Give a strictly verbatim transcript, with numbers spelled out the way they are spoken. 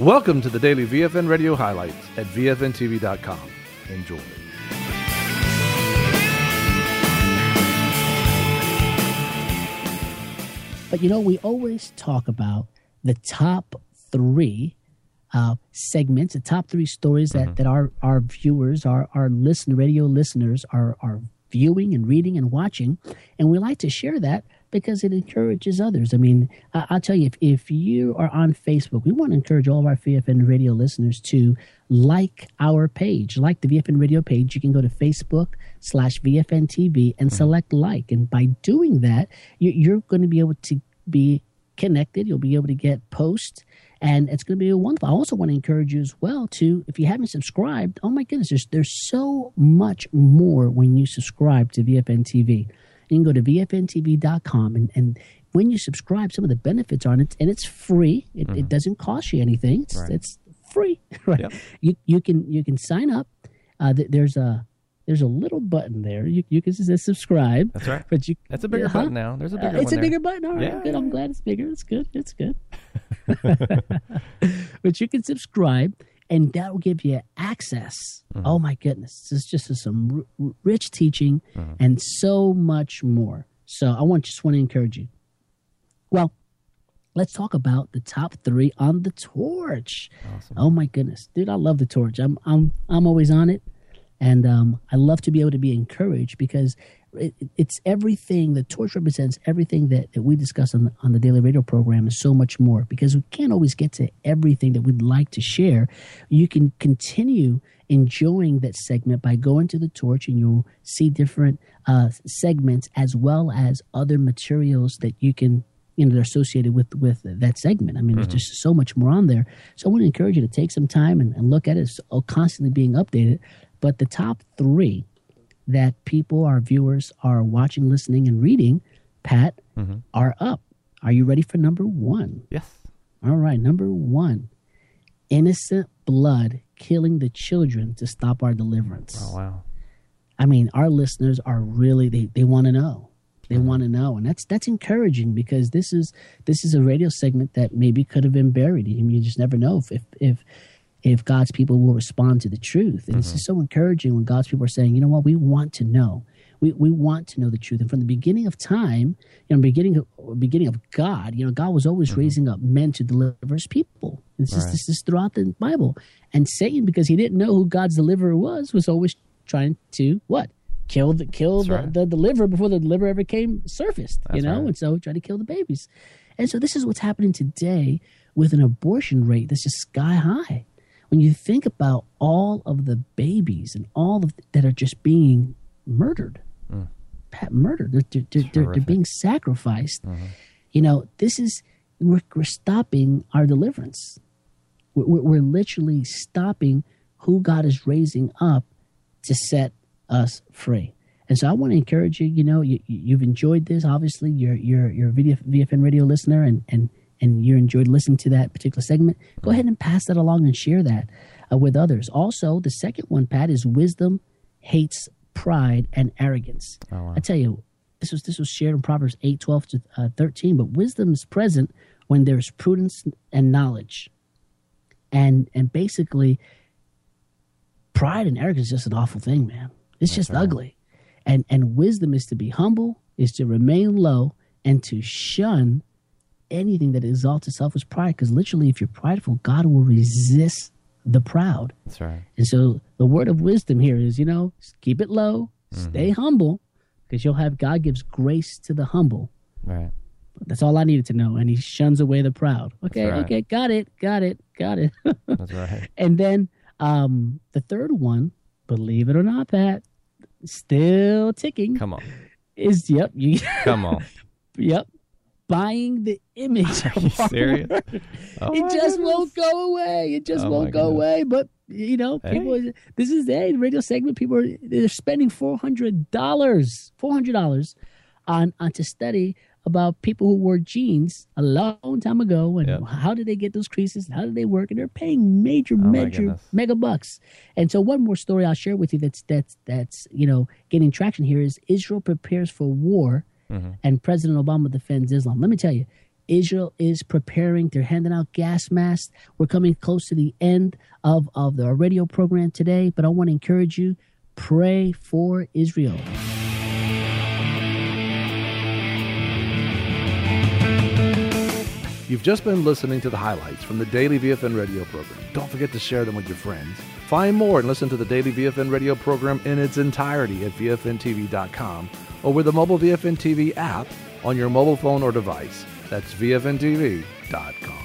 Welcome to the daily V F N Radio highlights at V F N T V dot com. Enjoy. But you know, we always talk about the top three uh, segments, the top three stories that, mm-hmm. that our, our viewers, our, our listen, radio listeners are, are viewing and reading and watching. And we like to share that because it encourages others. I mean, I, I'll tell you, if, if you are on Facebook, we want to encourage all of our V F N radio listeners to like our page, like the V F N radio page. You can go to Facebook slash V F N T V and mm-hmm. select like. And by doing that, you, you're going to be able to be connected. You'll be able to get posts, and it's going to be wonderful. I also want to encourage you as well to, if you haven't subscribed, oh my goodness, there's, there's so much more when you subscribe to V F N T V. You can go to V F N T V dot com, and, and when you subscribe, some of the benefits are on it, and it's free. It, mm-hmm. it doesn't cost you anything. It's, right. it's free. Right? Yep. You you can you can sign up. Uh, th- there's a there's a little button there. You you can just subscribe. That's right. But you that's a bigger uh-huh. button now. There's a bigger. Uh, it's one a there. bigger button. All right, yeah, good. yeah. I'm glad it's bigger. It's good. It's good. But you can subscribe, and that will give you access. Mm-hmm. Oh my goodness, this is just some r- rich teaching mm-hmm. and so much more. So I want just want to encourage you. Well, let's talk about the top three on the torch. Awesome. Oh my goodness, dude, I love the torch. I'm I'm I'm always on it, and um, I love to be able to be encouraged because it, it's everything. The torch represents everything that, that we discuss on the, on the daily radio program and so much more. Because we can't always get to everything that we'd like to share. You can continue enjoying that segment by going to the torch, and you'll see different uh, segments as well as other materials that you can, you know, they're associated with, with that segment. I mean, mm-hmm. there's just so much more on there. So I want to encourage you to take some time and, and look at it. It's constantly being updated. But the top three that people, our viewers, are watching, listening, and reading, Pat, mm-hmm. are up. Are you ready for number one? Yes. All right, number one. Innocent blood killing the children to stop our deliverance. Oh, wow. I mean, our listeners are really, they, they want to know. They mm-hmm. want to know. And that's that's encouraging because this is this is a radio segment that maybe could have been buried. I mean, you just never know if if if, if God's people will respond to the truth. And mm-hmm. this is so encouraging when God's people are saying, you know what, we want to know. We we want to know the truth. And from the beginning of time, you know, beginning of, beginning of God, you know, God was always mm-hmm. raising up men to deliver his people. This is, right. this is throughout the Bible. And Satan, because he didn't know who God's deliverer was, was always trying to, what? Kill the kill the, right. the deliverer before the deliverer ever came surfaced, That's you know? Right. And so he tried to kill the babies. And so this is what's happening today with an abortion rate that's just sky high. When you think about all of the babies and all of the, that are just being murdered, mm. murdered, they're, they're, they're, they're being sacrificed. Mm-hmm. You know, this is, we're, we're stopping our deliverance. We're, we're literally stopping who God is raising up to set us free. And so I want to encourage you, you know, you, you've enjoyed this. Obviously, you're you're you're a V F N radio listener, and, and, and you enjoyed listening to that particular segment. Go ahead and pass that along and share that uh, with others. Also, the second one, Pat, is wisdom hates pride and arrogance. Oh, wow. I tell you, this was this was shared in Proverbs eight, twelve to thirteen, but wisdom is present when there's prudence and knowledge. And and basically, pride and arrogance is just an awful thing, man. It's That's just right. ugly. And and wisdom is to be humble, is to remain low, and to shun anything that exalts itself as pride. Because literally, if you're prideful, God will resist the proud. That's right. And so the word of wisdom here is, you know, keep it low, mm-hmm. stay humble, because you'll have God gives grace to the humble. Right. That's all I needed to know. And he shuns away the proud. Okay, right. okay, got it, got it, got it. That's right. And then um, the third one, believe it or not, Pat, still ticking. Come on. Is, yep. You, Come on. Yep. Buying the image. Are you serious? Oh, it just won't go away. It just oh won't go goodness. away. But, you know, hey. people, this is the hey, radio segment. People are they're spending four hundred dollars, four hundred dollars on, on to study about people who wore jeans a long time ago and yep. how did they get those creases and how did they work, and they're paying major, oh major, mega bucks. And so one more story I'll share with you that's that's that's you know getting traction here is Israel prepares for war, mm-hmm. and President Obama defends Islam. Let me tell you, Israel is preparing. They're handing out gas masks. We're coming close to the end of, of the radio program today, but I want to encourage you, pray for Israel. You've just been listening to the highlights from the Daily V F N radio program. Don't forget to share them with your friends. Find more and listen to the Daily V F N radio program in its entirety at V F N T V dot com or with the mobile V F N T V app on your mobile phone or device. That's V F N T V dot com.